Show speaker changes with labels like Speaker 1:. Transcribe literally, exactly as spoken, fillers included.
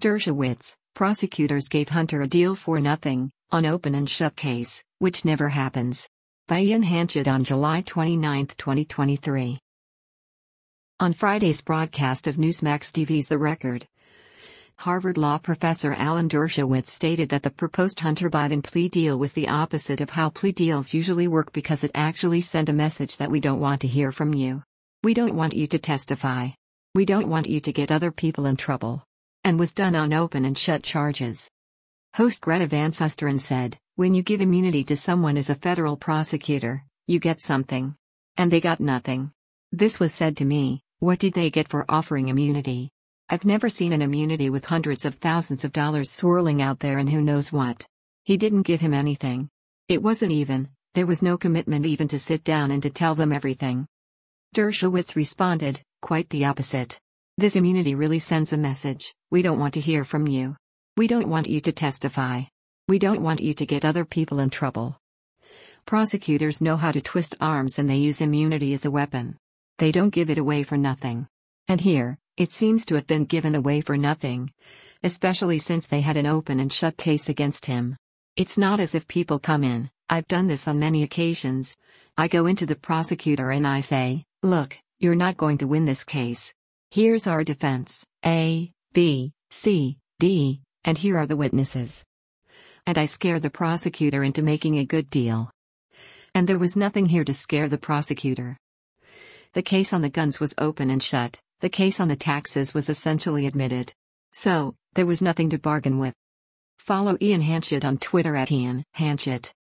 Speaker 1: Dershowitz, prosecutors gave Hunter a deal for nothing, on open and shut case, which never happens. By Ian Hanchett on July twenty-ninth, twenty twenty-three. On Friday's broadcast of Newsmax T V's The Record, Harvard law professor Alan Dershowitz stated that the proposed Hunter Biden plea deal was the opposite of how plea deals usually work because it actually sent a message that we don't want to hear from you. We don't want you to testify. We don't want you to get other people in trouble. And was done on open and shut charges. Host Greta Van Susteren said, "When you give immunity to someone as a federal prosecutor, you get something. And they got nothing. This was said to me, what did they get for offering immunity? I've never seen an immunity with hundreds of thousands of dollars swirling out there and who knows what. He didn't give him anything. It wasn't even, there was no commitment even to sit down and to tell them everything." Dershowitz responded, "Quite the opposite. This immunity really sends a message, we don't want to hear from you. We don't want you to testify. We don't want you to get other people in trouble." Prosecutors know how to twist arms and they use immunity as a weapon. They don't give it away for nothing. And here, it seems to have been given away for nothing. Especially since they had an open and shut case against him. It's not as if people come in, I've done this on many occasions. I go into the prosecutor and I say, "Look, you're not going to win this case. Here's our defense, A, B, C, D, and here are the witnesses." And I scare the prosecutor into making a good deal. And there was nothing here to scare the prosecutor. The case on the guns was open and shut, the case on the taxes was essentially admitted. So, there was nothing to bargain with. Follow Ian Hanchett on Twitter at Ian Hanchett.